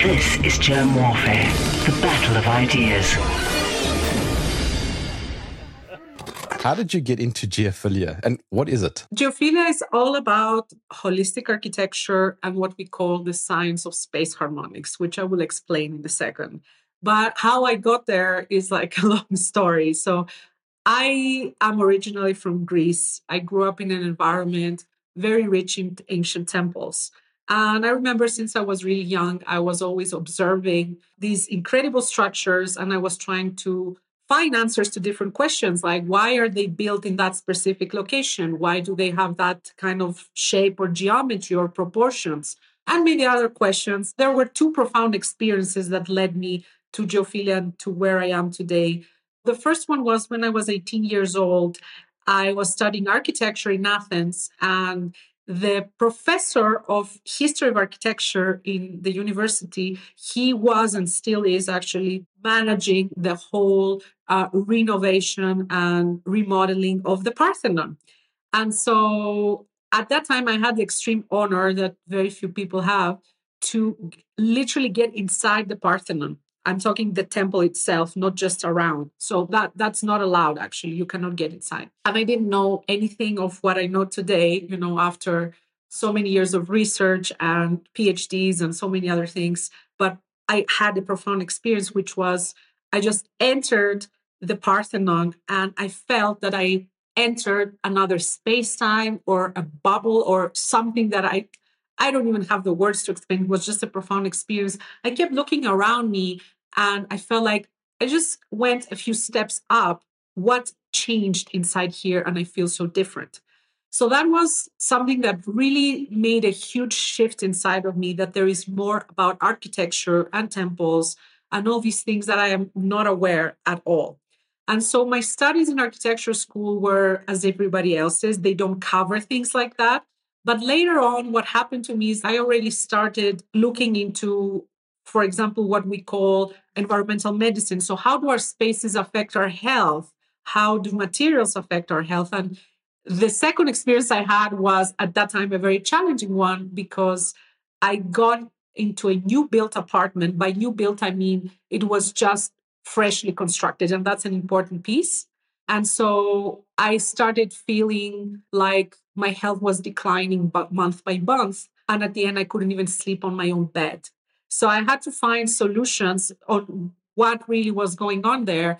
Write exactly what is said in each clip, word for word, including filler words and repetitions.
This is Germ Warfare, the battle of ideas. How did you get into geophilia and what is it? Geophilia is all about holistic architecture and what we call the science of space harmonics, which I will explain in a second. But how I got there is like a long story. So I am originally from Greece. I grew up in an environment very rich in ancient temples. And I remember since I was really young, I was always observing these incredible structures and I was trying to find answers to different questions like why are they built in that specific location? Why do they have that kind of shape or geometry or proportions? And many other questions. There were two profound experiences that led me to geophilia and to where I am today. The first one was when I was eighteen years old. I was studying architecture in Athens, and the professor of history of architecture in the university, he was and still is actually managing the whole uh, renovation and remodeling of the Parthenon. And so at that time, I had the extreme honor that very few people have to literally get inside the Parthenon. I'm talking the temple itself, not just around. So that that's not allowed, actually. You cannot get inside. And I didn't know anything of what I know today, you know, after so many years of research and PhDs and so many other things. But I had a profound experience, which was I just entered the Parthenon and I felt that I entered another space-time or a bubble or something that I I don't even have the words to explain. It was just a profound experience. I kept looking around me and I felt like I just went a few steps up. What changed inside here? And I feel so different. So that was something that really made a huge shift inside of me, that there is more about architecture and temples and all these things that I am not aware at all. And so my studies in architecture school were as everybody else's. They don't cover things like that. But later on, what happened to me is I already started looking into, for example, what we call environmental medicine. So how do our spaces affect our health? How do materials affect our health? And the second experience I had was at that time a very challenging one because I got into a new built apartment. By new built, I mean it was just freshly constructed. And that's an important piece. And so I started feeling like my health was declining month by month. And at the end, I couldn't even sleep on my own bed. So I had to find solutions on what really was going on there.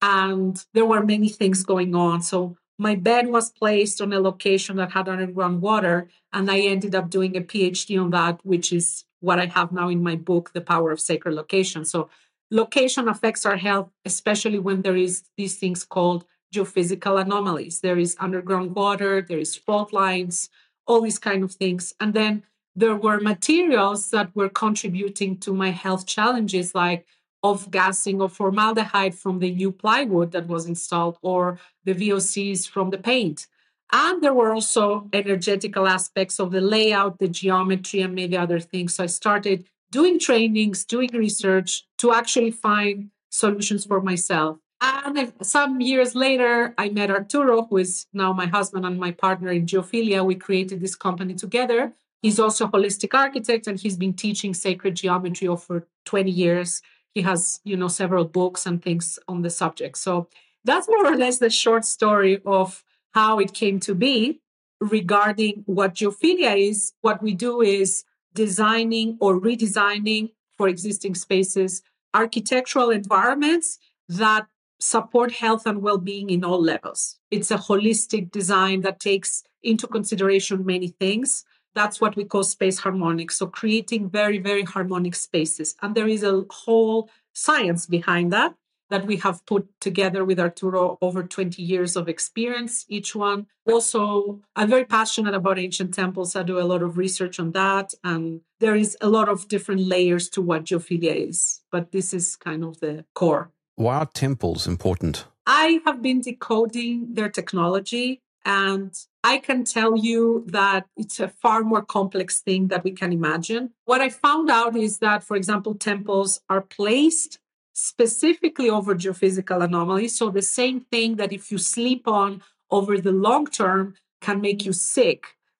And there were many things going on. So my bed was placed on a location that had underground water. And I ended up doing a PhD on that, which is what I have now in my book, The Power of Sacred Location. So location affects our health, especially when there is these things called geophysical anomalies. There is underground water, there is fault lines, all these kind of things. And then there were materials that were contributing to my health challenges, like off-gassing of formaldehyde from the new plywood that was installed, or the V O Cs from the paint. And there were also energetical aspects of the layout, the geometry, and maybe other things. So I started doing trainings, doing research to actually find solutions for myself. And some years later, I met Arturo, who is now my husband and my partner in geophilia. We created this company together. He's also a holistic architect, and he's been teaching sacred geometry over twenty years. He has, you know, several books and things on the subject. So that's more or less the short story of how it came to be. Regarding what geophilia is, what we do is designing or redesigning for existing spaces, architectural environments that support health and well-being in all levels. It's a holistic design that takes into consideration many things. That's what we call space harmonics. So creating very, very harmonic spaces. And there is a whole science behind that that we have put together with Arturo over twenty years of experience, each one. Also, I'm very passionate about ancient temples. I do a lot of research on that. And there is a lot of different layers to what geophilia is. But this is kind of the core. Why are temples important? I have been decoding their technology, and I can tell you that it's a far more complex thing that we can imagine. What I found out is that, for example, temples are placed specifically over geophysical anomalies. So the same thing that if you sleep on over the long term can make you sick.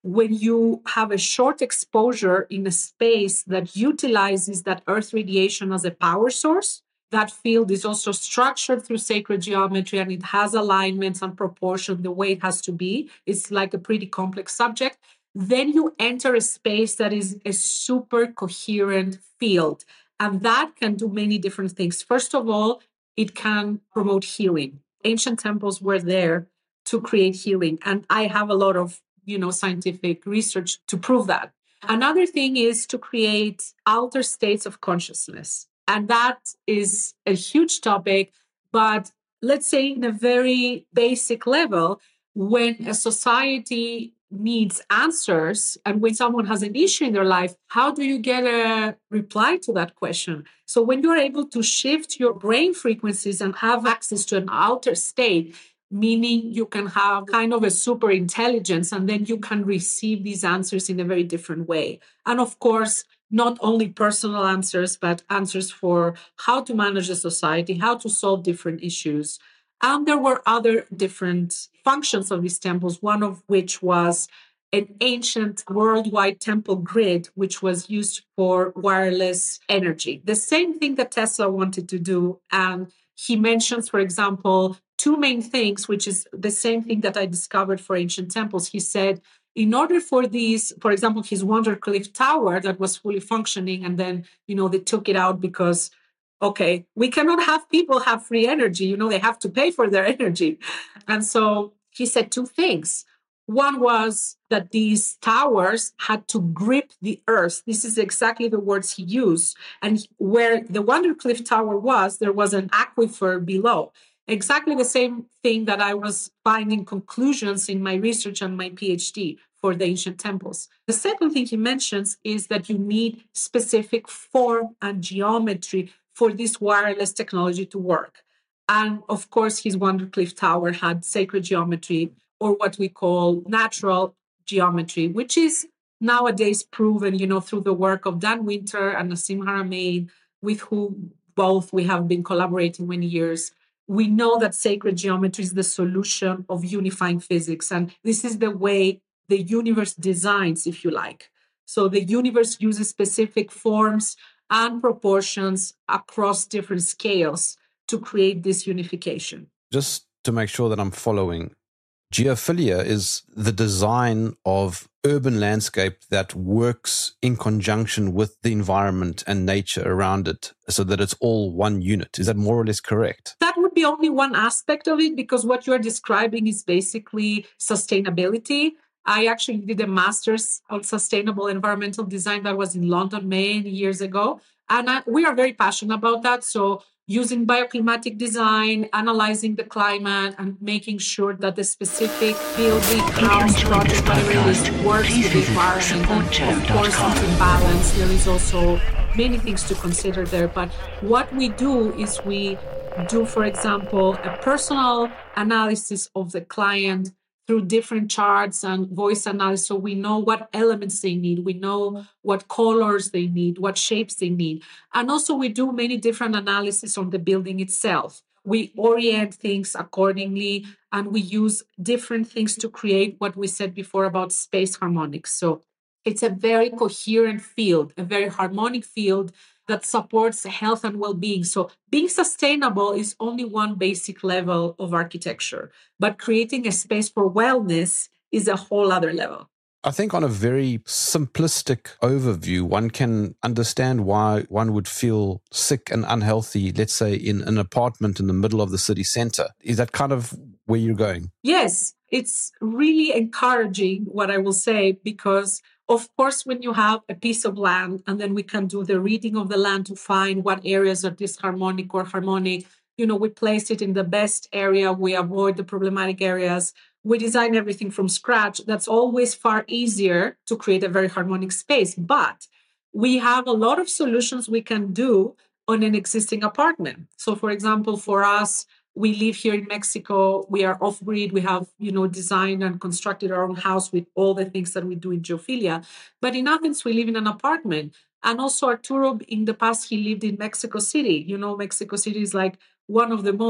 when you have a short exposure in a space that utilizes that Earth radiation as a power source, that field is also structured through sacred geometry and it has alignments and proportion the way it has to be. It's like a pretty complex subject. Then you enter a space that is a super coherent field. And that can do many different things. First of all, it can promote healing. Ancient temples were there to create healing. And I have a lot of, you know, scientific research to prove that. Another thing is to create altered states of consciousness. And that is a huge topic. But let's say in a very basic level, when a society needs answers and when someone has an issue in their life, how do you get a reply to that question? So when you're able to shift your brain frequencies and have access to an outer state, meaning you can have kind of a super intelligence and then you can receive these answers in a very different way. And of course, not only personal answers, but answers for how to manage a society, how to solve different issues. And there were other different functions of these temples, one of which was an ancient worldwide temple grid, which was used for wireless energy. The same thing that Tesla wanted to do. And he mentions, for example, two main things, which is the same thing that I discovered for ancient temples. He said, in order for these, for example, his Wondercliff Tower that was fully functioning, and then, you know, they took it out because okay, we cannot have people have free energy. You know, they have to pay for their energy. And so he said two things. One was that these towers had to grip the earth. This is exactly the words he used. And where the Wondercliff Tower was, there was an aquifer below. Exactly the same thing that I was finding conclusions in my research and my PhD for the ancient temples. The second thing he mentions is that you need specific form and geometry for this wireless technology to work. And of course, his Wondercliff Tower had sacred geometry, or what we call natural geometry, which is nowadays proven, you know, through the work of Dan Winter and Nassim Haramein, with whom both we have been collaborating many years. We know that sacred geometry is the solution of unifying physics. And this is the way the universe designs, if you like. So the universe uses specific forms and proportions across different scales to create this unification. Just to make sure that I'm following, geophilia is the design of urban landscape that works in conjunction with the environment and nature around it so that it's all one unit. Is that more or less correct? That would be only one aspect of it, because what you're describing is basically sustainability. I actually did a master's on sustainable environmental design that was in London many years ago. And I, we are very passionate about that. So using bioclimatic design, analyzing the climate, and making sure that the specific building, house, project, whatever it is, works with the environment. And of course, it's in balance. There is also many things to consider there. But what we do is we do, for example, a personal analysis of the client through different charts and voice analysis. So we know what elements they need. We know what colors they need, what shapes they need. And also we do many different analysis on the building itself. We orient things accordingly, and we use different things to create what we said before about space harmonics. So it's a very coherent field, a very harmonic field that supports health and well-being. So being sustainable is only one basic level of architecture, but creating a space for wellness is a whole other level. I think on a very simplistic overview, one can understand why one would feel sick and unhealthy, let's say in an apartment in the middle of the city center. Is that kind of where you're going? Yes, it's really encouraging, what I will say, because of course, when you have a piece of land and then we can do the reading of the land to find what areas are disharmonic or harmonic, you know, we place it in the best area, we avoid the problematic areas, we design everything from scratch. That's always far easier to create a very harmonic space. But we have a lot of solutions we can do on an existing apartment. So, for example, for us, we live here in Mexico. We are off-grid. We have, you know, designed and constructed our own house with all the things that we do in geophilia. But in Athens, we live in an apartment. And also Arturo, in the past, he lived in Mexico City. You know, Mexico City is like one of the most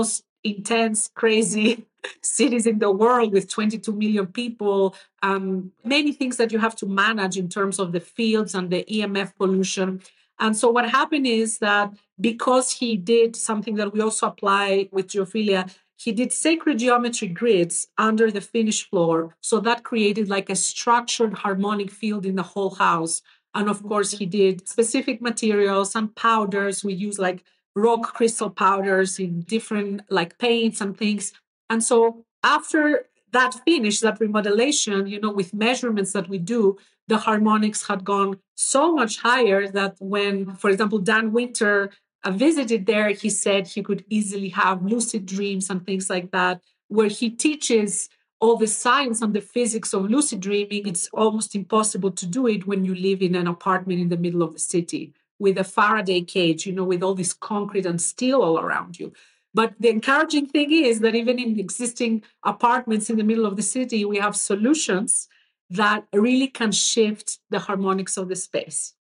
intense, crazy cities in the world with twenty-two million people, um, many things that you have to manage in terms of the fields and the E M F pollution. And so what happened is that because he did something that we also apply with geophilia, he did sacred geometry grids under the finished floor. So that created like a structured harmonic field in the whole house. And of course, he did specific materials and powders. We use like rock crystal powders in different like paints and things. And so after that finish, that remodelation, you know, with measurements that we do, the harmonics had gone so much higher that when, for example, Dan Winter uh, visited there, he said he could easily have lucid dreams and things like that, where he teaches all the science and the physics of lucid dreaming. It's almost impossible to do it when you live in an apartment in the middle of the city with a Faraday cage, you know, with all this concrete and steel all around you. But the encouraging thing is that even in existing apartments in the middle of the city, we have solutions that really can shift the harmonics of the space.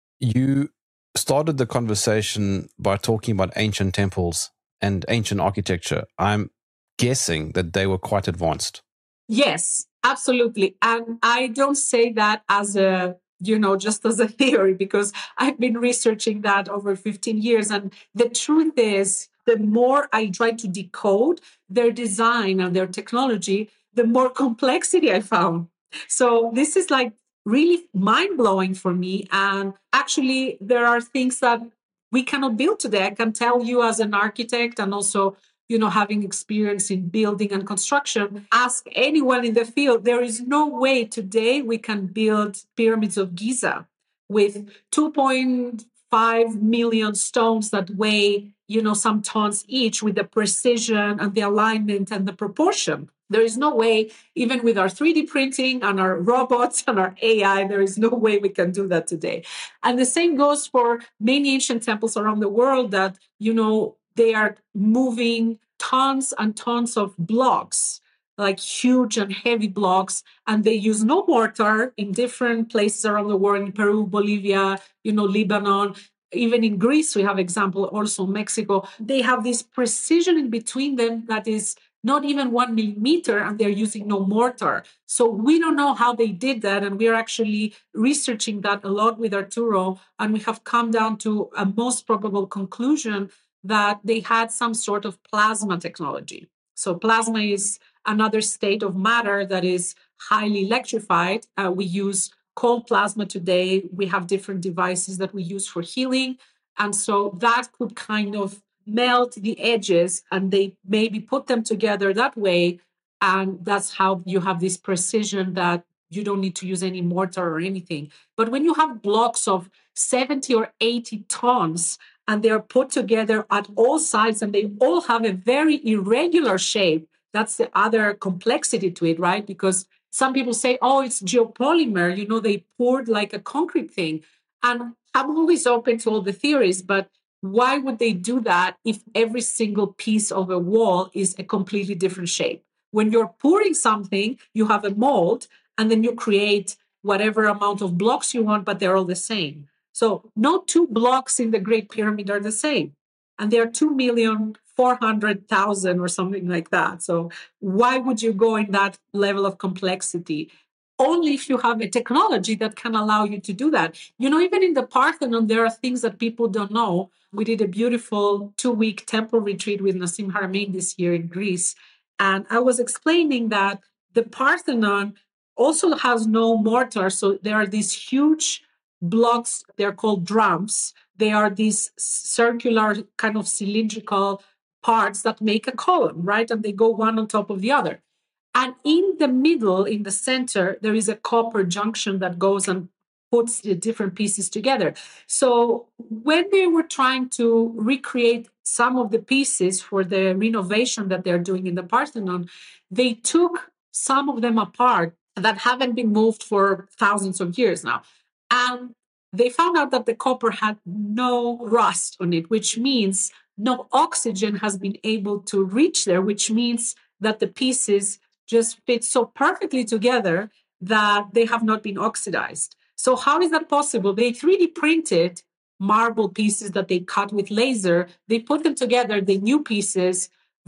You started the conversation by talking about ancient temples and ancient architecture. I'm guessing that they were quite advanced. Yes, absolutely. And I don't say that as a, you know, just as a theory, because I've been researching that over fifteen years. And the truth is, the more I try to decode their design and their technology, the more complexity I found. So this is like really mind-blowing for me. And actually, there are things that we cannot build today. I can tell you as an architect and also, you know, having experience in building and construction, ask anyone in the field, there is no way today we can build pyramids of Giza with two point five million stones that weigh, you know, some tons each, with the precision and the alignment and the proportion. There is no way, even with our three D printing and our robots and our A I, there is no way we can do that today. And the same goes for many ancient temples around the world that, you know, they are moving tons and tons of blocks, like huge and heavy blocks, and they use no mortar in different places around the world, in Peru, Bolivia, you know, Lebanon. Even in Greece, we have example, also Mexico. They have this precision in between them that is not even one millimeter, and they're using no mortar. So we don't know how they did that. And we are actually researching that a lot with Arturo. And we have come down to a most probable conclusion that they had some sort of plasma technology. So plasma is another state of matter that is highly electrified. Uh, we use cold plasma today. We have different devices that we use for healing. And so that could kind of melt the edges, and they maybe put them together that way. And that's how you have this precision that you don't need to use any mortar or anything. But when you have blocks of seventy or eighty tons, and they're put together at all sides, and they all have a very irregular shape, that's the other complexity to it, right? Because some people say, oh, it's geopolymer, you know, they poured like a concrete thing. And I'm always open to all the theories, but why would they do that if every single piece of a wall is a completely different shape? When you're pouring something, you have a mold, and then you create whatever amount of blocks you want, but they're all the same. So no two blocks in the Great Pyramid are the same. And there are two million four hundred thousand or something like that. So why would you go in that level of complexity? Only if you have a technology that can allow you to do that. You know, even in the Parthenon, there are things that people don't know. We did a beautiful two-week temple retreat with Nassim Haramein this year in Greece. And I was explaining that the Parthenon also has no mortar. So there are these huge blocks, they're called drums. They are these circular kind of cylindrical parts that make a column, right? And they go one on top of the other. And in the middle, in the center, there is a copper junction that goes and puts the different pieces together. So when they were trying to recreate some of the pieces for the renovation that they're doing in the Parthenon, they took some of them apart that haven't been moved for thousands of years now. And they found out that the copper had no rust on it, which means no oxygen has been able to reach there, which means that the pieces just fit so perfectly together that they have not been oxidized. So how is that possible? They three D printed marble pieces that they cut with laser. They put them together, the new pieces,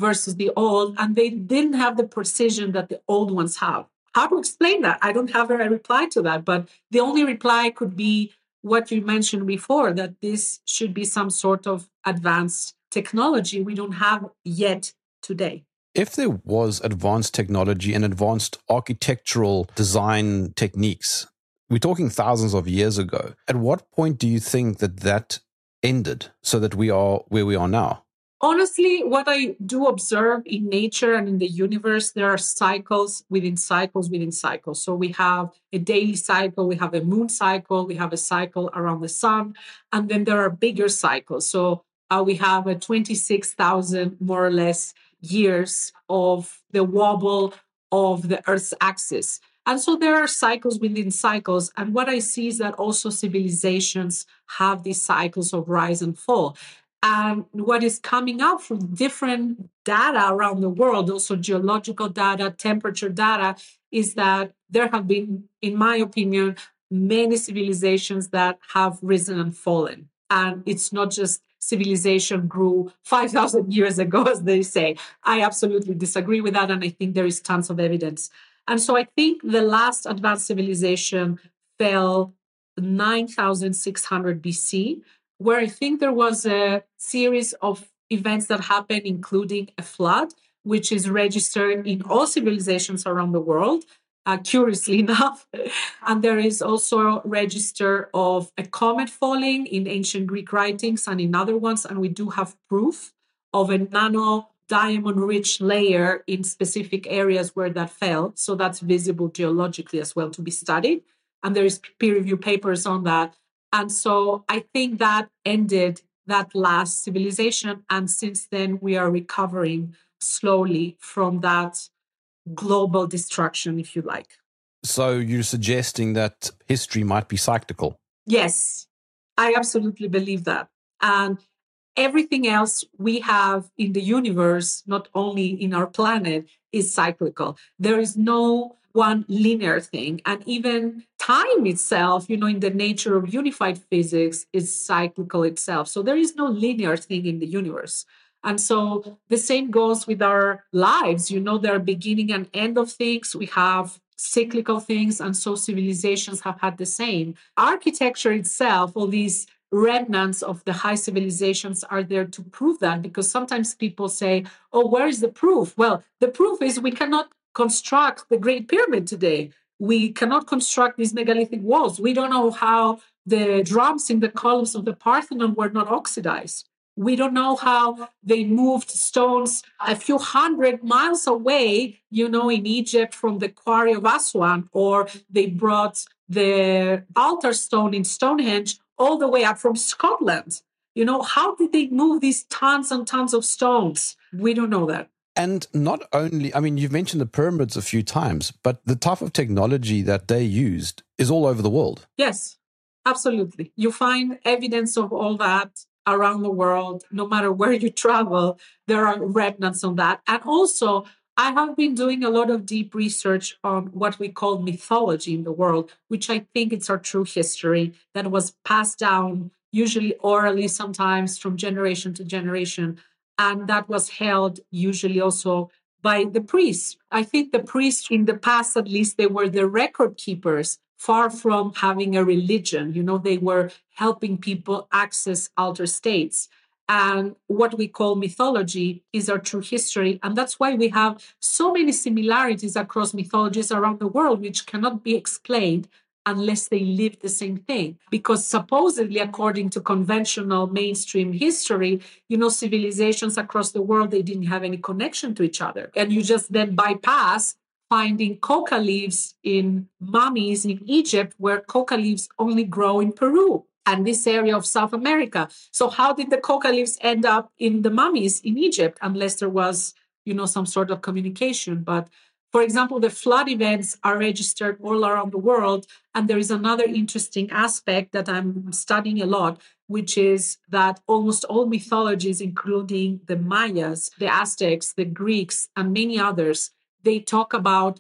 versus the old, and they didn't have the precision that the old ones have. How to explain that? I don't have a reply to that, but the only reply could be what you mentioned before, that this should be some sort of advanced technology we don't have yet today. If there was advanced technology and advanced architectural design techniques, we're talking thousands of years ago, at what point do you think that that ended so that we are where we are now? Honestly, what I do observe in nature and in the universe, there are cycles within cycles within cycles. So we have a daily cycle, we have a moon cycle, we have a cycle around the sun, and then there are bigger cycles. So uh, we have a twenty-six thousand more or less years of the wobble of the Earth's axis. And so there are cycles within cycles. And what I see is that also civilizations have these cycles of rise and fall. And what is coming out from different data around the world, also geological data, temperature data, is that there have been, in my opinion, many civilizations that have risen and fallen. And it's not just civilization grew five thousand years ago, as they say. I absolutely disagree with that. And I think there is tons of evidence. And so I think the last advanced civilization fell nine thousand six hundred B C, where I think there was a series of events that happened, including a flood, which is registered in all civilizations around the world, uh, curiously enough. And there is also a register of a comet falling in ancient Greek writings and in other ones. And we do have proof of a nano diamond-rich layer in specific areas where that fell. So that's visible geologically as well to be studied. And there is peer-reviewed papers on that. And so I think that ended that last civilization. And since then, we are recovering slowly from that global destruction, if you like. So you're suggesting that history might be cyclical? Yes, I absolutely believe that. And everything else we have in the universe, not only in our planet, is cyclical. There is no one linear thing. And even time itself, you know, in the nature of unified physics, is cyclical itself. So there is no linear thing in the universe. And so the same goes with our lives. You know, there are beginning and end of things. We have cyclical things. And so civilizations have had the same. Architecture itself, all these remnants of the high civilizations are there to prove that, because sometimes people say, oh, where is the proof? Well, the proof is we cannot construct the Great Pyramid today. We cannot construct these megalithic walls. We don't know how the drums in the columns of the Parthenon were not oxidized. We don't know how they moved stones a few hundred miles away, you know, in Egypt from the quarry of Aswan, or they brought the altar stone in Stonehenge all the way up from Scotland. You know, how did they move these tons and tons of stones? We don't know that. And not only, I mean, you've mentioned the pyramids a few times, but the type of technology that they used is all over the world. Yes, absolutely. You find evidence of all that around the world. No matter where you travel, there are remnants on that. And also, I have been doing a lot of deep research on what we call mythology in the world, which I think it's our true history that was passed down, usually orally, sometimes from generation to generation. And that was held usually also by the priests. I think the priests in the past, at least, they were the record keepers, far from having a religion. You know, they were helping people access alter states. And what we call mythology is our true history. And that's why we have so many similarities across mythologies around the world, which cannot be explained unless they live the same thing. Because supposedly, according to conventional mainstream history, you know, civilizations across the world, they didn't have any connection to each other. And you just then bypass finding coca leaves in mummies in Egypt, where coca leaves only grow in Peru and this area of South America. So how did the coca leaves end up in the mummies in Egypt, unless there was, you know, some sort of communication? But for example, the flood events are registered all around the world. And there is another interesting aspect that I'm studying a lot, which is that almost all mythologies, including the Mayas, the Aztecs, the Greeks, and many others, they talk about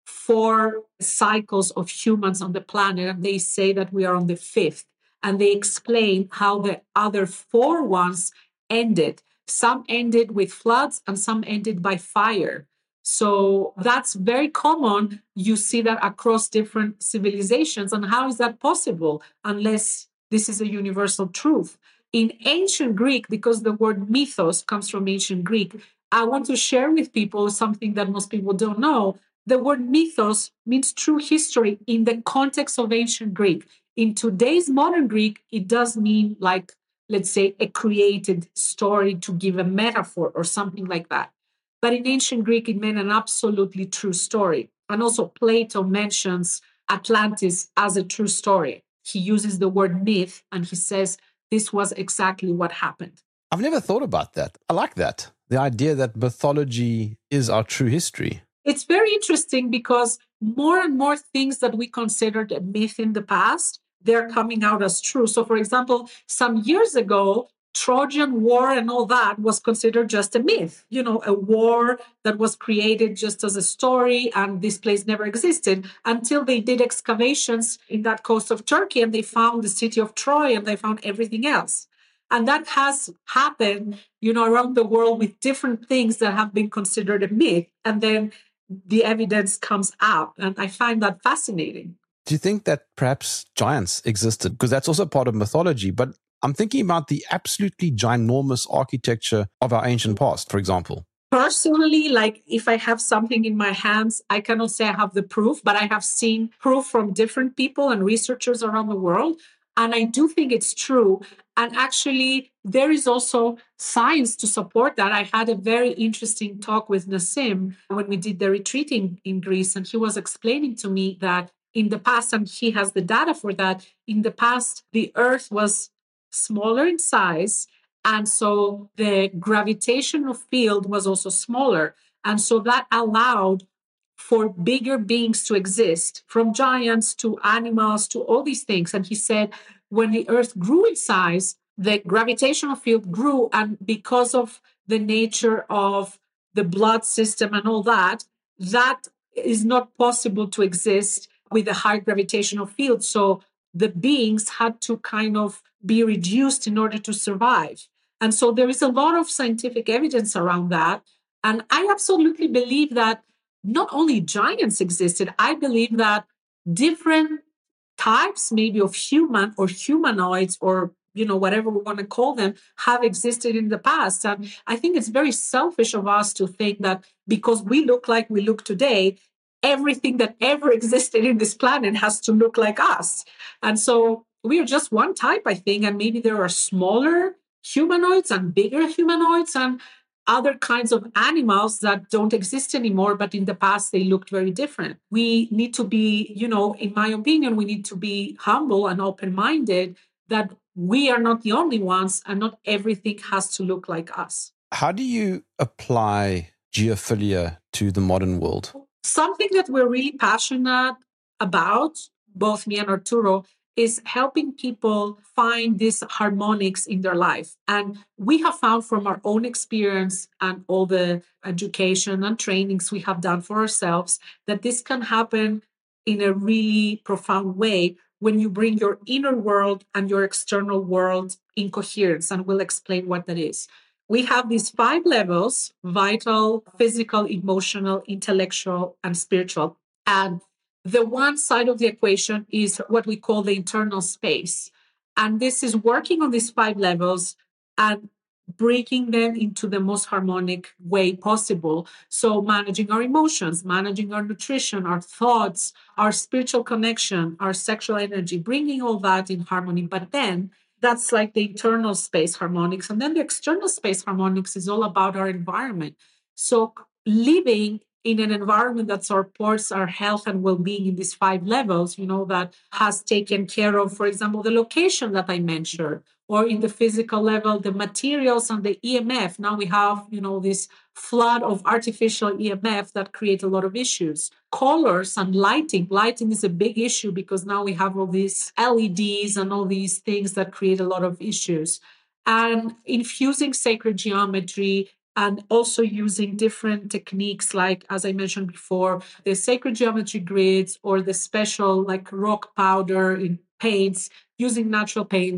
four cycles of humans on the planet, and they say that we are on the fifth. And they explain how the other four ones ended. Some ended with floods and some ended by fire. So that's very common. You see that across different civilizations. And how is that possible unless this is a universal truth? In ancient Greek, because the word mythos comes from ancient Greek, I want to share with people something that most people don't know. The word mythos means true history in the context of ancient Greek. In today's modern Greek, it does mean like, let's say, a created story to give a metaphor or something like that. But in ancient Greek, it meant an absolutely true story. And also Plato mentions Atlantis as a true story. He uses the word myth and he says this was exactly what happened. I've never thought about that. I like that. The idea that mythology is our true history. It's very interesting because more and more things that we considered a myth in the past, they're coming out as true. So, for example, some years ago, Trojan War and all that was considered just a myth, you know, a war that was created just as a story, and this place never existed until they did excavations in that coast of Turkey and they found the city of Troy and they found everything else. And that has happened, you know, around the world with different things that have been considered a myth. And then the evidence comes out. And I find that fascinating. Do you think that perhaps giants existed? Because that's also part of mythology. But I'm thinking about the absolutely ginormous architecture of our ancient past, for example. Personally, like if I have something in my hands, I cannot say I have the proof, but I have seen proof from different people and researchers around the world. And I do think it's true. And actually, there is also science to support that. I had a very interesting talk with Nassim when we did the retreat in, in Greece, and he was explaining to me that in the past, and he has the data for that, in the past, the Earth was smaller in size. And so the gravitational field was also smaller. And so that allowed for bigger beings to exist, from giants to animals to all these things. And he said, when the Earth grew in size, the gravitational field grew. And because of the nature of the blood system and all that, that is not possible to exist with a high gravitational field. So the beings had to kind of be reduced in order to survive. And so there is a lot of scientific evidence around that. And I absolutely believe that not only giants existed, I believe that different types maybe of human or humanoids or, you know, whatever we want to call them, have existed in the past. And I think it's very selfish of us to think that because we look like we look today, everything that ever existed in this planet has to look like us. And so we are just one type, I think, and maybe there are smaller humanoids and bigger humanoids and other kinds of animals that don't exist anymore, but in the past they looked very different. We need to be, you know, in my opinion, we need to be humble and open-minded that we are not the only ones and not everything has to look like us. How do you apply geophilia to the modern world? Something that we're really passionate about, both me and Arturo, is helping people find these harmonics in their life. And we have found from our own experience and all the education and trainings we have done for ourselves that this can happen in a really profound way when you bring your inner world and your external world in coherence. And we'll explain what that is. We have these five levels: vital, physical, emotional, intellectual, and spiritual. And the one side of the equation is what we call the internal space. And this is working on these five levels and breaking them into the most harmonic way possible. So managing our emotions, managing our nutrition, our thoughts, our spiritual connection, our sexual energy, bringing all that in harmony. But then that's like the internal space harmonics. And then the external space harmonics is all about our environment. So living in an environment that supports our health and well-being in these five levels, you know, that has taken care of, for example, the location that I mentioned, or in the physical level, the materials and the E M F. Now we have, you know, this flood of artificial E M F that create a lot of issues. Colors and lighting. Lighting is a big issue because now we have all these L E Ds and all these things that create a lot of issues. And infusing sacred geometry, and also using different techniques like, as I mentioned before, the sacred geometry grids or the special like rock powder in paints, using natural paints.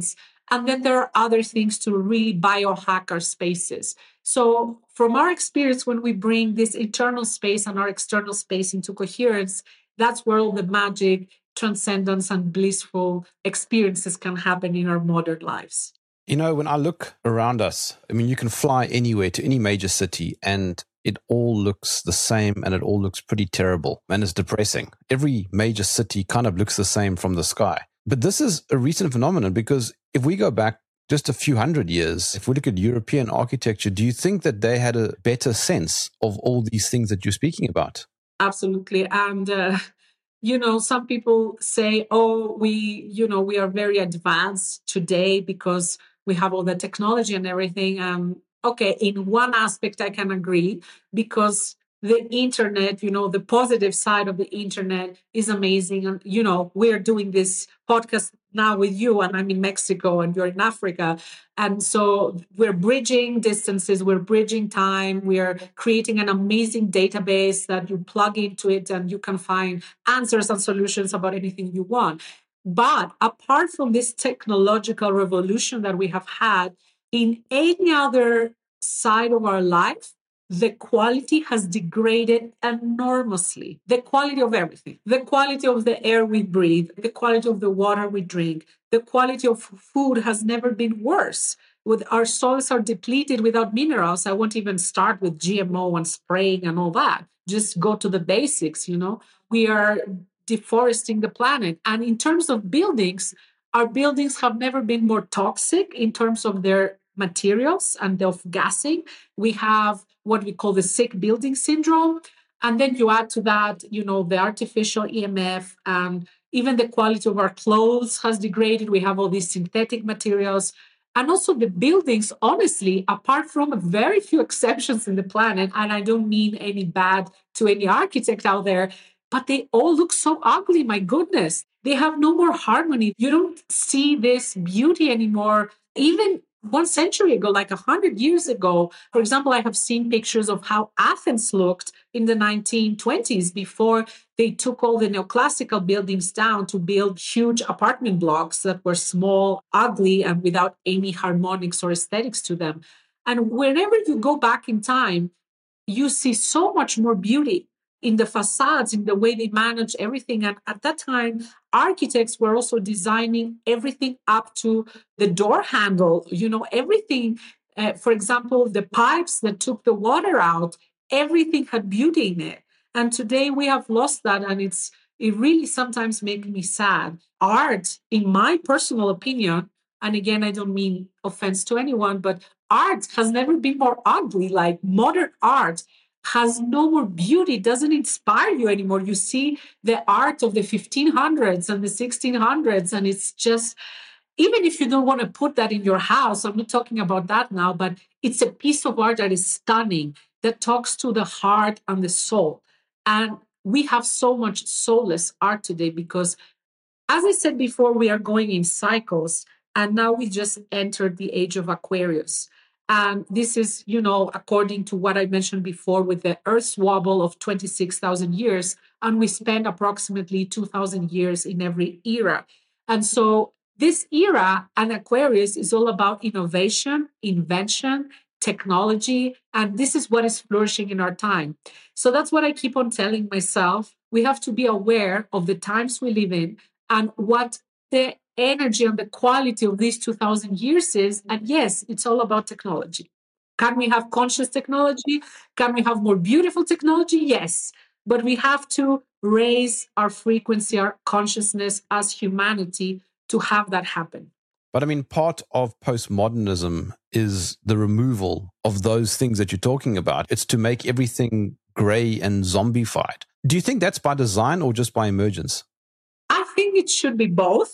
And then there are other things to really biohack our spaces. So from our experience, when we bring this internal space and our external space into coherence, that's where all the magic, transcendence, and blissful experiences can happen in our modern lives. You know, when I look around us, I mean, you can fly anywhere to any major city and it all looks the same and it all looks pretty terrible and it's depressing. Every major city kind of looks the same from the sky. But this is a recent phenomenon because if we go back just a few hundred years, if we look at European architecture, do you think that they had a better sense of all these things that you're speaking about? Absolutely. And, uh, you know, some people say, oh, we, you know, we are very advanced today because we have all the technology and everything. Um, okay, in one aspect, I can agree because the internet, you know, the positive side of the internet is amazing. And, you know, we're doing this podcast now with you, and I'm in Mexico and you're in Africa. And so we're bridging distances, we're bridging time, we're creating an amazing database that you plug into it and you can find answers and solutions about anything you want. But apart from this technological revolution that we have had, in any other side of our life, the quality has degraded enormously. The quality of everything, the quality of the air we breathe, the quality of the water we drink, the quality of food has never been worse. With our soils are depleted without minerals. I won't even start with G M O and spraying and all that. Just go to the basics, you know. We are deforesting the planet. And in terms of buildings, our buildings have never been more toxic in terms of their materials and of gassing. We have what we call the sick building syndrome. And then you add to that, you know, the artificial E M F and even the quality of our clothes has degraded. We have all these synthetic materials. And also the buildings, honestly, apart from very few exceptions in the planet, and I don't mean any bad to any architect out there, but they all look so ugly, my goodness. They have no more harmony. You don't see this beauty anymore. Even one century ago, like a hundred years ago, for example, I have seen pictures of how Athens looked in the nineteen twenties before they took all the neoclassical buildings down to build huge apartment blocks that were small, ugly, and without any harmonics or aesthetics to them. And whenever you go back in time, you see so much more beauty in the facades, in the way they manage everything. And at that time, architects were also designing everything up to the door handle, you know, everything. Uh, for example, the pipes that took the water out, everything had beauty in it. And today we have lost that. And it's it really sometimes makes me sad. Art, in my personal opinion, and again, I don't mean offense to anyone, but art has never been more ugly. Like modern art has no more beauty, doesn't inspire you anymore. You see the art of the fifteen hundreds and the sixteen hundreds, and it's just, even if you don't want to put that in your house, I'm not talking about that now, but it's a piece of art that is stunning, that talks to the heart and the soul. And we have so much soulless art today because, as I said before, we are going in cycles, and now we just entered the age of Aquarius. And this is, you know, according to what I mentioned before with the Earth's wobble of twenty-six thousand years, and we spend approximately two thousand years in every era. And so this era and Aquarius is all about innovation, invention, technology, and this is what is flourishing in our time. So that's what I keep on telling myself. We have to be aware of the times we live in and what the energy and the quality of these two thousand years is. And yes, it's all about technology. Can we have conscious technology? Can we have more beautiful technology? Yes. But we have to raise our frequency, our consciousness as humanity to have that happen. But I mean, part of postmodernism is the removal of those things that you're talking about. It's to make everything gray and zombified. Do you think that's by design or just by emergence? I think it should be both.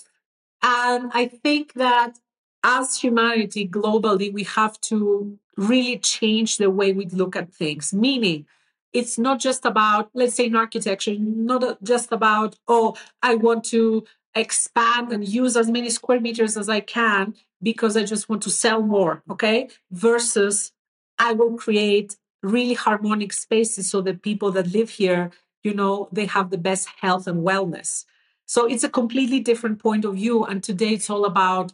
And I think that as humanity globally, we have to really change the way we look at things. Meaning, it's not just about, let's say in architecture, not just about, oh, I want to expand and use as many square meters as I can because I just want to sell more, okay? Versus I will create really harmonic spaces so that people that live here, you know, they have the best health and wellness. So it's a completely different point of view. And today it's all about,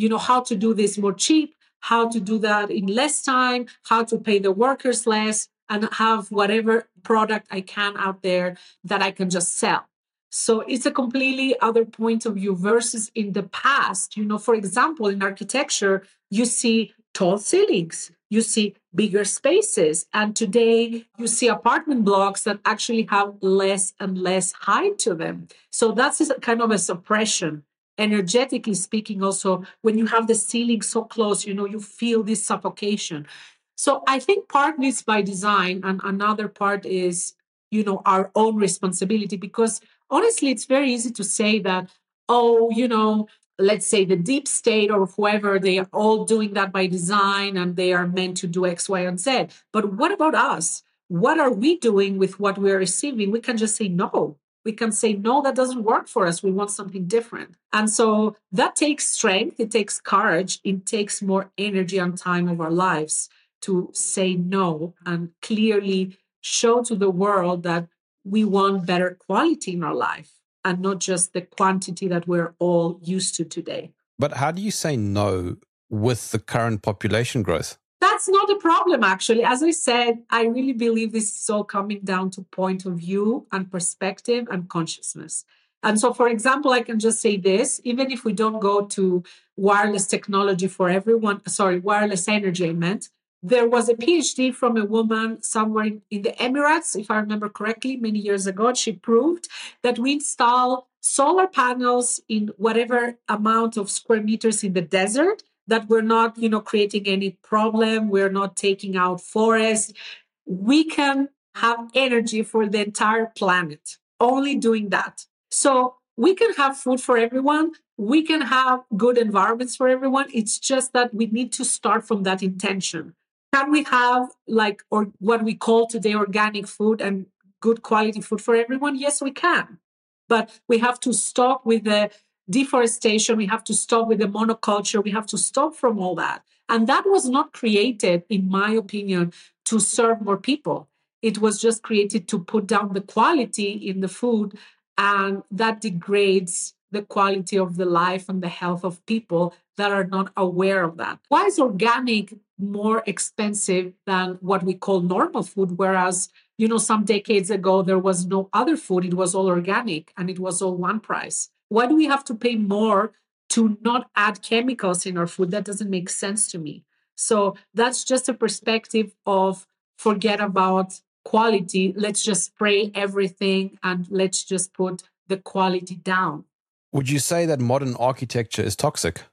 you know, how to do this more cheap, how to do that in less time, how to pay the workers less, and have whatever product I can out there that I can just sell. So it's a completely other point of view versus in the past. You know, for example, in architecture, you see tall ceilings, you see bigger spaces. And today you see apartment blocks that actually have less and less height to them. So that's a kind of a suppression. Energetically speaking, also, when you have the ceiling so close, you know, you feel this suffocation. So I think part is by design, and another part is, you know, our own responsibility. Because honestly, it's very easy to say that, oh, you know, let's say the deep state or whoever, they are all doing that by design and they are meant to do X, Y, and Z. But what about us? What are we doing with what we're receiving? We can just say no. We can say, no, that doesn't work for us. We want something different. And so that takes strength. It takes courage. It takes more energy and time of our lives to say no and clearly show to the world that we want better quality in our life and not just the quantity that we're all used to today. But how do you say no with the current population growth? That's not a problem, actually. As I said, I really believe this is all coming down to point of view and perspective and consciousness. And so, for example, I can just say this, even if we don't go to wireless technology for everyone, sorry, wireless energy, I meant, there was a PhD from a woman somewhere in the Emirates, if I remember correctly, many years ago. She proved that we install solar panels in whatever amount of square meters in the desert, that we're not, you know, creating any problem. We're not taking out forests. We can have energy for the entire planet, only doing that. So we can have food for everyone. We can have good environments for everyone. It's just that we need to start from that intention. Can we have like, or what we call today organic food and good quality food for everyone? Yes, we can. But we have to stop with the deforestation. We have to stop with the monoculture. We have to stop from all that. And that was not created, in my opinion, to serve more people. It was just created to put down the quality in the food, and that degrades the quality of the life and the health of people that are not aware of that. Why is organic more expensive than what we call normal food? Whereas, you know, some decades ago, there was no other food. It was all organic and it was all one price. Why do we have to pay more to not add chemicals in our food? That doesn't make sense to me. So that's just a perspective of forget about quality. Let's just spray everything and let's just put the quality down. Would you say that modern architecture is toxic?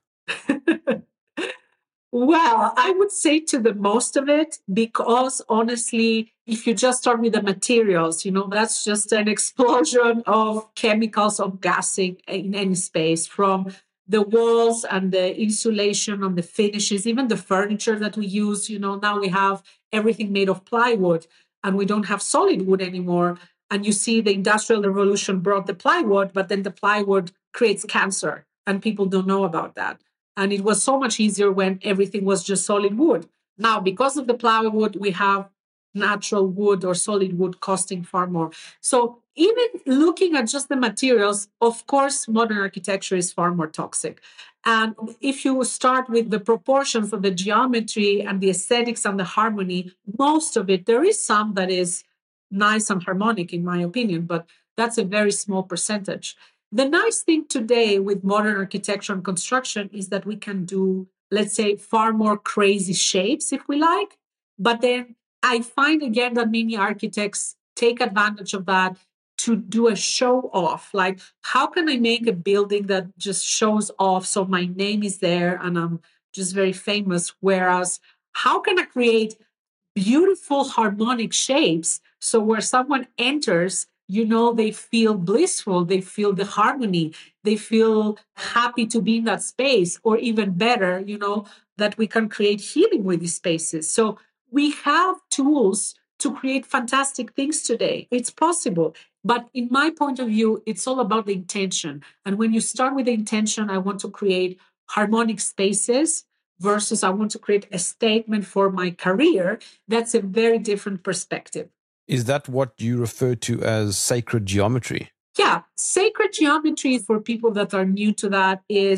Well, I would say to the most of it, because honestly, if you just start with the materials, you know, that's just an explosion of chemicals, of gassing in any space, from the walls and the insulation and the finishes, even the furniture that we use. You know, now we have everything made of plywood and we don't have solid wood anymore. And you see the Industrial Revolution brought the plywood, but then the plywood creates cancer and people don't know about that. And it was so much easier when everything was just solid wood. Now, because of the plywood, we have natural wood or solid wood costing far more. So even looking at just the materials, of course, modern architecture is far more toxic. And if you start with the proportions of the geometry and the aesthetics and the harmony, most of it, there is some that is nice and harmonic, in my opinion, but that's a very small percentage. The nice thing today with modern architecture and construction is that we can do, let's say, far more crazy shapes if we like. But then I find again that many architects take advantage of that to do a show off. Like, how can I make a building that just shows off so my name is there and I'm just very famous? Whereas, how can I create beautiful harmonic shapes so where someone enters, you know, they feel blissful, they feel the harmony, they feel happy to be in that space, or even better, you know, that we can create healing with these spaces. So we have tools to create fantastic things today. It's possible. But in my point of view, it's all about the intention. And when you start with the intention, I want to create harmonic spaces versus I want to create a statement for my career, that's a very different perspective. Is that what you refer to as sacred geometry? Yeah, sacred geometry, for people that are new to that, is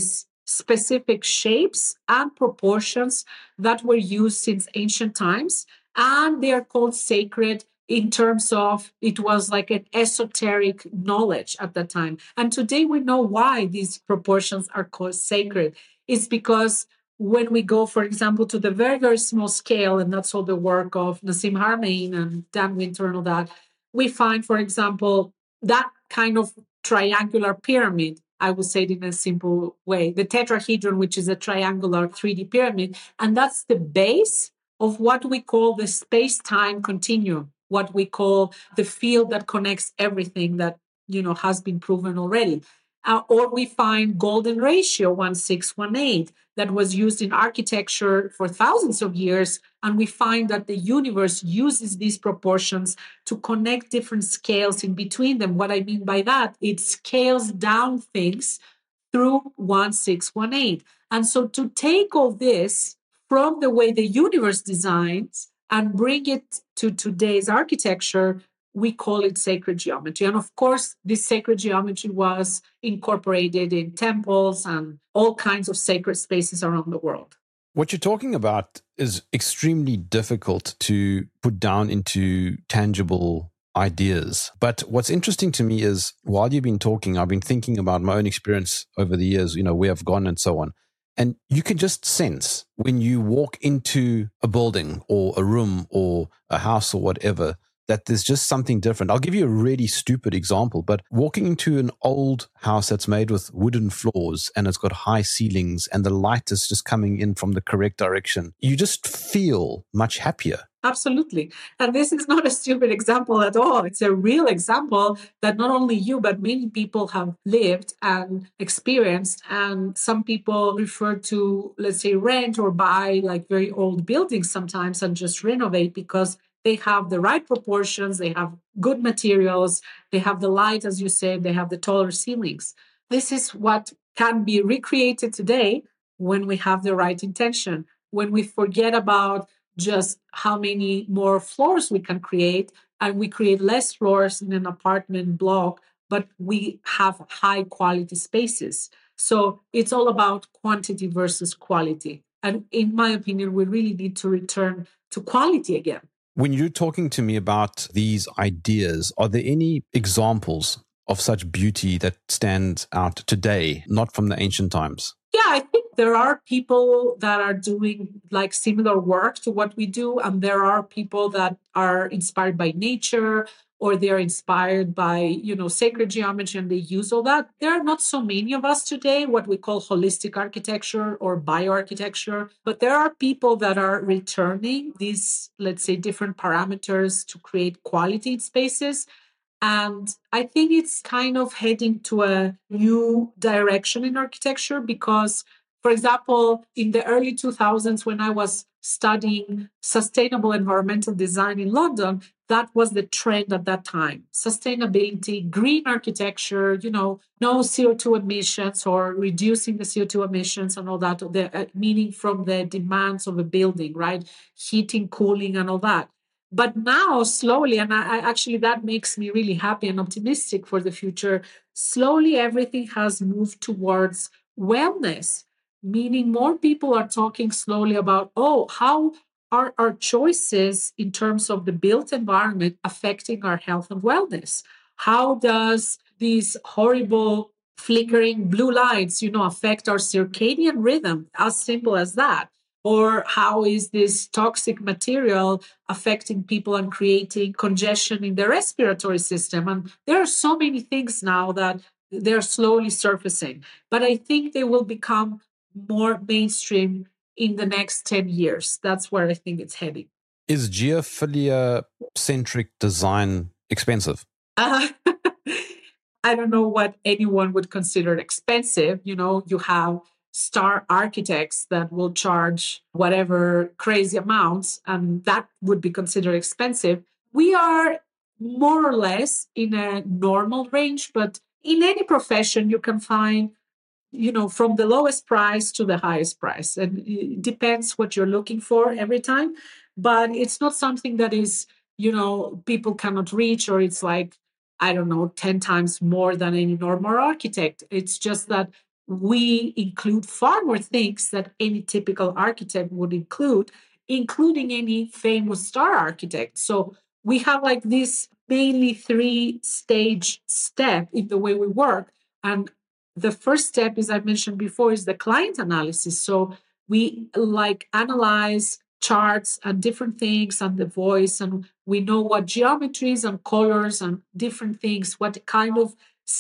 specific shapes and proportions that were used since ancient times. And they are called sacred in terms of it was like an esoteric knowledge at that time. And today we know why these proportions are called sacred. It's because when we go, for example, to the very, very small scale, and that's all the work of Nassim Haramein and Dan Winter and all that, we find, for example, that kind of triangular pyramid. I will say it in a simple way, the tetrahedron, which is a triangular three D pyramid. And that's the base of what we call the space-time continuum, what we call the field that connects everything that, you know, has been proven already. Uh, or we find golden ratio one six one eight that was used in architecture for thousands of years. And we find that the universe uses these proportions to connect different scales in between them. What I mean by that, it scales down things through one six one eight. And so to take all this from the way the universe designs and bring it to today's architecture, we call it sacred geometry. And of course, this sacred geometry was incorporated in temples and all kinds of sacred spaces around the world. What you're talking about is extremely difficult to put down into tangible ideas. But what's interesting to me is while you've been talking, I've been thinking about my own experience over the years, you know, where I've gone and so on. And you can just sense when you walk into a building or a room or a house or whatever, that there's just something different. I'll give you a really stupid example, but walking into an old house that's made with wooden floors and it's got high ceilings and the light is just coming in from the correct direction, you just feel much happier. Absolutely. And this is not a stupid example at all. It's a real example that not only you, but many people have lived and experienced. And some people refer to, let's say, rent or buy like very old buildings sometimes and just renovate because they have the right proportions, they have good materials, they have the light, as you said, they have the taller ceilings. This is what can be recreated today when we have the right intention, when we forget about just how many more floors we can create, and we create less floors in an apartment block, but we have high quality spaces. So it's all about quantity versus quality. And in my opinion, we really need to return to quality again. When you're talking to me about these ideas, are there any examples of such beauty that stands out today, not from the ancient times? Yeah, I think there are people that are doing like similar work to what we do. And there are people that are inspired by nature or they're inspired by, you know, sacred geometry and they use all that. There are not so many of us today, what we call holistic architecture or bioarchitecture, but there are people that are returning these, let's say, different parameters to create quality in spaces. And I think it's kind of heading to a new direction in architecture because, for example, in the early two thousands, when I was studying sustainable environmental design in London, that was the trend at that time. Sustainability, green architecture, you know, no C O two emissions or reducing the C O two emissions and all that, the uh, meaning from the demands of a building, right? Heating, cooling, and all that. But now, slowly, and I, I actually that makes me really happy and optimistic for the future, slowly everything has moved towards wellness, meaning more people are talking slowly about, oh, how are our choices in terms of the built environment affecting our health and wellness? How does these horrible flickering blue lights, you know, affect our circadian rhythm? As simple as that. Or how is this toxic material affecting people and creating congestion in the respiratory system? And there are so many things now that they're slowly surfacing. But I think they will become more mainstream in the next ten years. That's where I think it's heading. Is geophilia-centric design expensive? Uh, I don't know what anyone would consider expensive. You know, you have star architects that will charge whatever crazy amounts, and that would be considered expensive. We are more or less in a normal range, but in any profession, you can find, you know, from the lowest price to the highest price. And it depends what you're looking for every time. But it's not something that is, you know, people cannot reach, or it's like, I don't know, ten times more than any normal architect. It's just that we include far more things that any typical architect would include, including any famous star architect. So we have like this mainly three stage step in the way we work. And the first step, as I mentioned before, is the client analysis. So we like analyze charts and different things and the voice, and we know what geometries and colors and different things, what kind of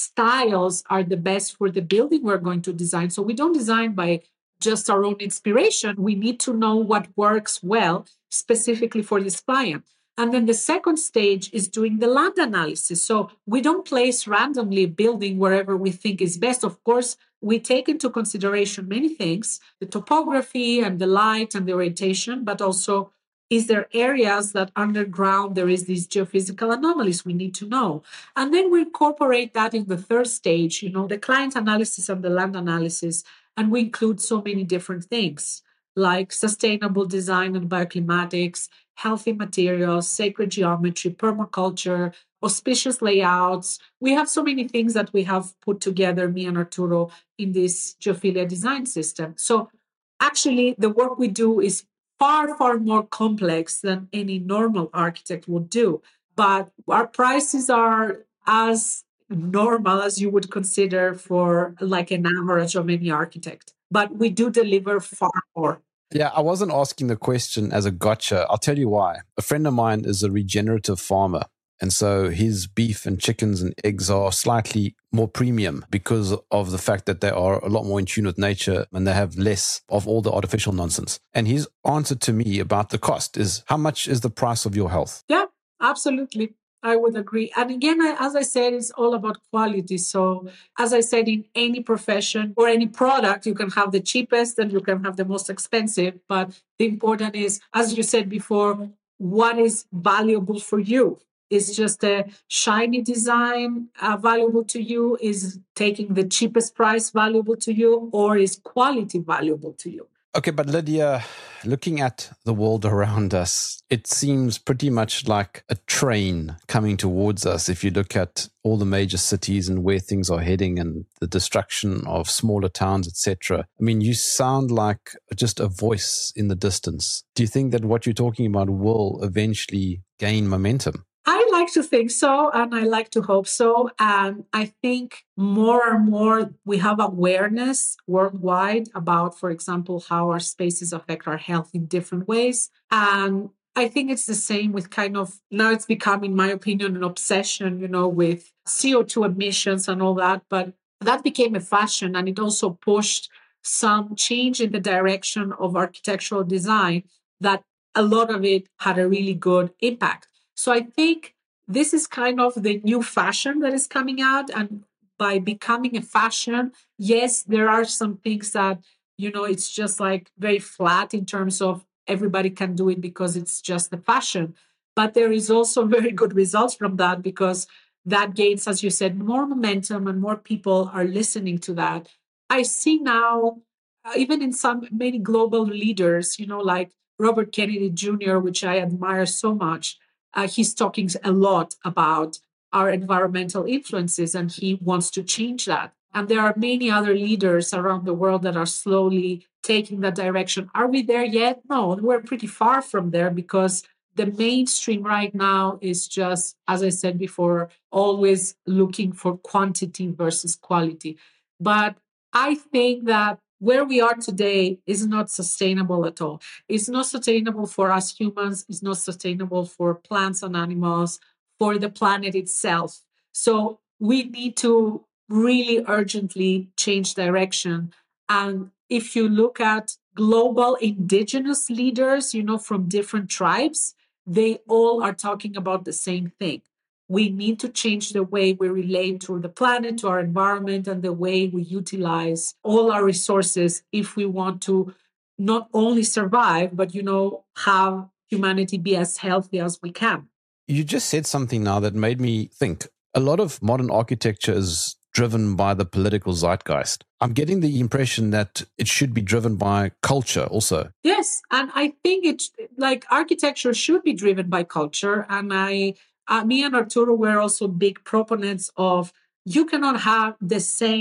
styles are the best for the building we're going to design. So we don't design by just our own inspiration. We need to know what works well specifically for this client. And then the second stage is doing the land analysis. So we don't place randomly a building wherever we think is best. Of course, we take into consideration many things, the topography and the light and the orientation, but also is there areas that underground there is these geophysical anomalies we need to know. And then we incorporate that in the third stage, you know, the client analysis and the land analysis. And we include so many different things like sustainable design and bioclimatics, healthy materials, sacred geometry, permaculture, auspicious layouts. We have so many things that we have put together, me and Arturo, in this Geophilia design system. So actually, the work we do is far, far more complex than any normal architect would do. But our prices are as normal as you would consider for like an average of any architect. But we do deliver far more. Yeah, I wasn't asking the question as a gotcha. I'll tell you why. A friend of mine is a regenerative farmer. And so his beef and chickens and eggs are slightly more premium because of the fact that they are a lot more in tune with nature and they have less of all the artificial nonsense. And his answer to me about the cost is, how much is the price of your health? Yeah, absolutely. I would agree. And again, I, as I said, it's all about quality. So as I said, in any profession or any product, you can have the cheapest and you can have the most expensive. But the important is, as you said before, what is valuable for you? Is just a shiny design uh, valuable to you? Is taking the cheapest price valuable to you? Or is quality valuable to you? Okay, but Lydia, looking at the world around us, it seems pretty much like a train coming towards us. If you look at all the major cities and where things are heading and the destruction of smaller towns, et cetera. I mean, you sound like just a voice in the distance. Do you think that what you're talking about will eventually gain momentum? I like to think so, and I like to hope so. And I think more and more we have awareness worldwide about, for example, how our spaces affect our health in different ways. And I think it's the same with kind of, now it's become, in my opinion, an obsession, you know, with C O two emissions and all that. But that became a fashion, and it also pushed some change in the direction of architectural design that a lot of it had a really good impact. So I think this is kind of the new fashion that is coming out. And by becoming a fashion, yes, there are some things that, you know, it's just like very flat in terms of everybody can do it because it's just the fashion. But there is also very good results from that because that gains, as you said, more momentum and more people are listening to that. I see now, uh, even in some many global leaders, you know, like Robert Kennedy Junior, which I admire so much. Uh, he's talking a lot about our environmental influences and he wants to change that. And there are many other leaders around the world that are slowly taking that direction. Are we there yet? No, we're pretty far from there because the mainstream right now is just, as I said before, always looking for quantity versus quality. But I think that where we are today is not sustainable at all. It's not sustainable for us humans. It's not sustainable for plants and animals, for the planet itself. So we need to really urgently change direction. And if you look at global indigenous leaders, you know, from different tribes, they all are talking about the same thing. We need to change the way we relate to the planet, to our environment, and the way we utilize all our resources if we want to not only survive, but, you know, have humanity be as healthy as we can. You just said something now that made me think. A lot of modern architecture is driven by the political zeitgeist. I'm getting the impression that it should be driven by culture also. Yes, and I think it's like architecture should be driven by culture. And I Uh, me and Arturo were also big proponents of you cannot have the same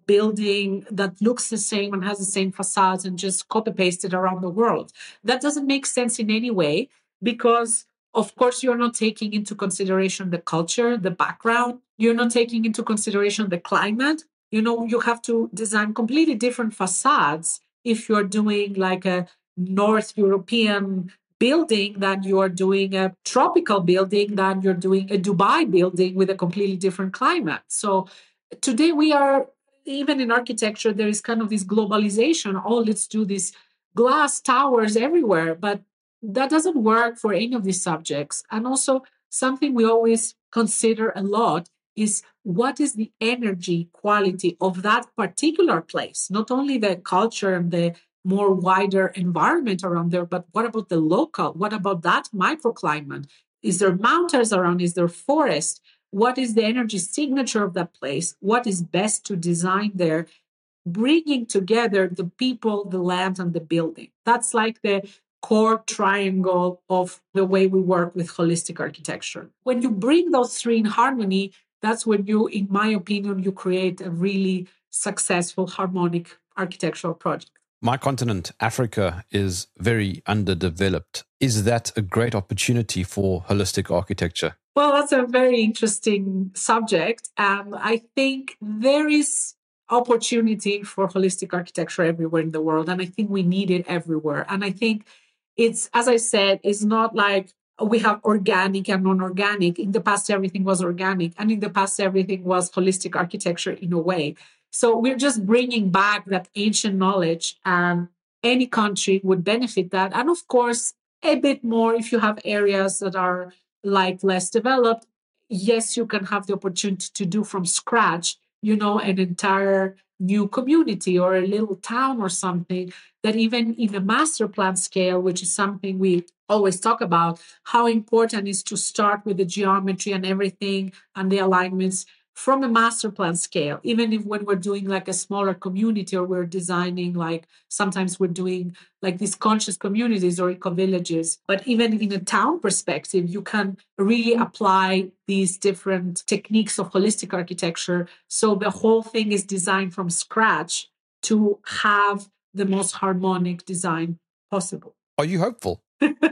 building that looks the same and has the same facades and just copy paste it around the world. That doesn't make sense in any way because, of course, you're not taking into consideration the culture, the background. You're not taking into consideration the climate. You know, you have to design completely different facades if you're doing like a North European building than you are doing a tropical building, than you're doing a Dubai building with a completely different climate. So today we are, even in architecture, there is kind of this globalization. Oh, let's do these glass towers everywhere. But that doesn't work for any of these subjects. And also, something we always consider a lot is what is the energy quality of that particular place, not only the culture and the more wider environment around there, but what about the local? What about that microclimate? Is there mountains around? Is there forest? What is the energy signature of that place? What is best to design there? Bringing together the people, the land, and the building. That's like the core triangle of the way we work with holistic architecture. When you bring those three in harmony, that's when you, in my opinion, you create a really successful, harmonic architectural project. My continent, Africa, is very underdeveloped. Is that a great opportunity for holistic architecture? Well, that's a very interesting subject. And I think there is opportunity for holistic architecture everywhere in the world. And I think we need it everywhere. And I think it's, as I said, it's not like we have organic and non-organic. In the past, everything was organic. And in the past, everything was holistic architecture in a way. So we're just bringing back that ancient knowledge, and any country would benefit that. And of course, a bit more if you have areas that are like less developed. Yes, you can have the opportunity to do from scratch, you know, an entire new community or a little town or something that even in a master plan scale, which is something we always talk about, how important it is to start with the geometry and everything and the alignments from a master plan scale, even if when we're doing like a smaller community or we're designing, like sometimes we're doing like these conscious communities or eco villages. But even in a town perspective, you can really apply these different techniques of holistic architecture. So the whole thing is designed from scratch to have the most harmonic design possible. Are you hopeful?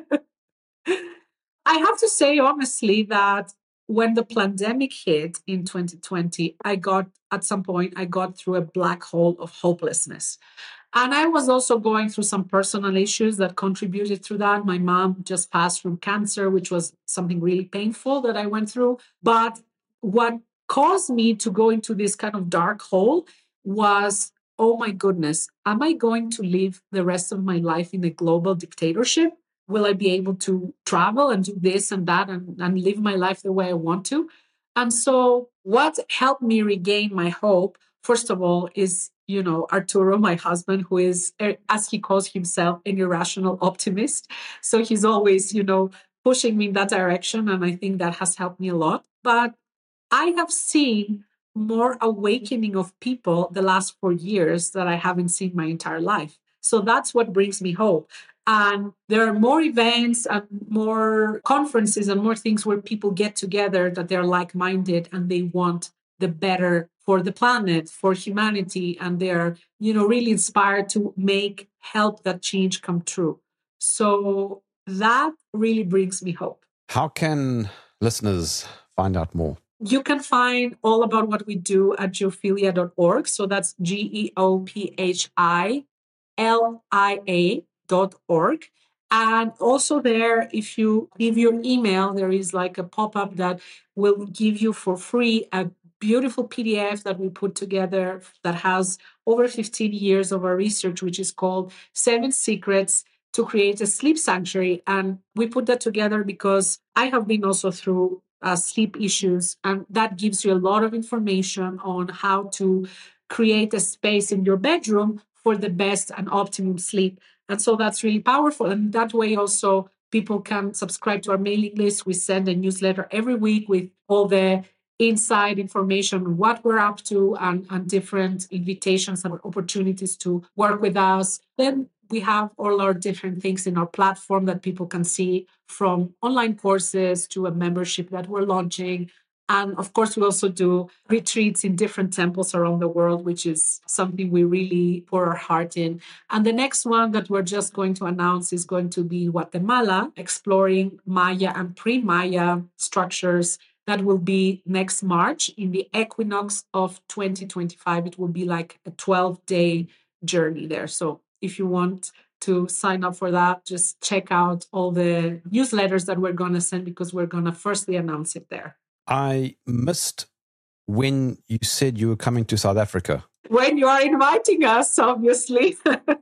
I have to say honestly that when the pandemic hit in twenty twenty, I got, at some point, I got through a black hole of hopelessness. And I was also going through some personal issues that contributed to that. My mom just passed from cancer, which was something really painful that I went through. But what caused me to go into this kind of dark hole was, oh my goodness, am I going to live the rest of my life in a global dictatorship? Will I be able to travel and do this and that and, and live my life the way I want to? And so what helped me regain my hope, first of all, is, you know, Arturo, my husband, who is, as he calls himself, an irrational optimist. So he's always, you know, pushing me in that direction. And I think that has helped me a lot. But I have seen more awakening of people the last four years that I haven't seen my entire life. So that's what brings me hope. And there are more events and more conferences and more things where people get together that they're like-minded and they want the better for the planet, for humanity. And they're, you know, really inspired to make, help that change come true. So that really brings me hope. How can listeners find out more? You can find all about what we do at geophilia dot org. So that's G E O P H I L I A dot org. And also there, if you leave your email, there is like a pop-up that will give you for free a beautiful P D F that we put together that has over fifteen years of our research, which is called Seven Secrets to Create a Sleep Sanctuary. And we put that together because I have been also through uh, sleep issues, and that gives you a lot of information on how to create a space in your bedroom for the best and optimum sleep. And so that's really powerful. And that way also people can subscribe to our mailing list. We send a newsletter every week with all the inside information, what we're up to, and, and different invitations and opportunities to work with us. Then we have all our different things in our platform that people can see, from online courses to a membership that we're launching. And of course, we also do retreats in different temples around the world, which is something we really pour our heart in. And the next one that we're just going to announce is going to be Guatemala, exploring Maya and pre-Maya structures. That will be next March in the equinox of twenty twenty-five. It will be like a twelve-day journey there. So if you want to sign up for that, just check out all the newsletters that we're going to send, because we're going to firstly announce it there. I missed when you said you were coming to South Africa. When you are inviting us, obviously.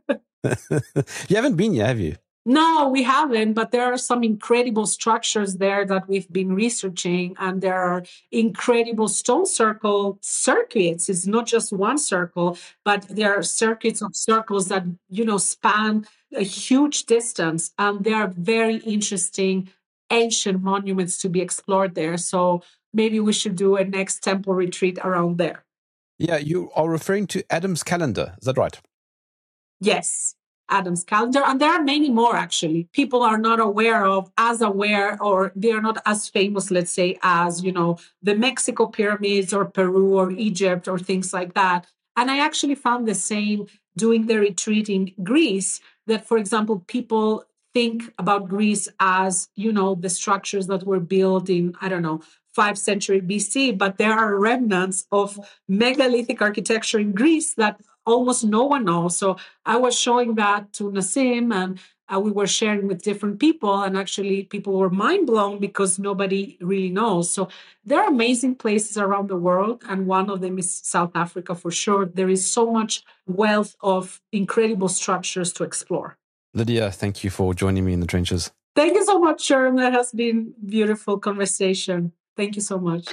You haven't been yet, have you? No, we haven't, but there are some incredible structures there that we've been researching, and there are incredible stone circle circuits. It's not just one circle, but there are circuits of circles that, you know, span a huge distance, and they are very interesting ancient monuments to be explored there. So maybe we should do a next temple retreat around there. Yeah, you are referring to Adam's calendar. Is that right? Yes. Adam's calendar. And there are many more, actually. People are not aware of, as aware, or they are not as famous, let's say, as, you know, the Mexico pyramids or Peru or Egypt or things like that. And I actually found the same doing the retreat in Greece, that, for example, people think about Greece as, you know, the structures that were built in, I don't know, fifth century B C, but there are remnants of megalithic architecture in Greece that almost no one knows. So I was showing that to Nassim, and uh, we were sharing with different people, and actually people were mind blown because nobody really knows. So there are amazing places around the world, and one of them is South Africa for sure. There is so much wealth of incredible structures to explore. Lydia, thank you for joining me in the trenches. Thank you so much, Sherm. That has been a beautiful conversation. Thank you so much.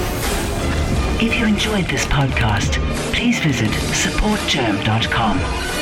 If you enjoyed this podcast, please visit support germ dot com.